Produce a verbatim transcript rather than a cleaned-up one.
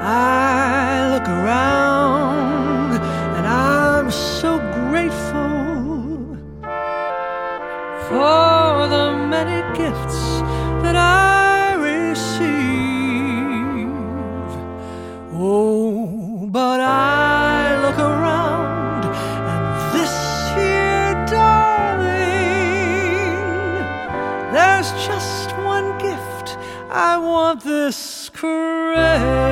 I look around and I'm so grateful for the many gifts that I receive. Oh, but I look around and this here, darling, there's just one gift I want this crazy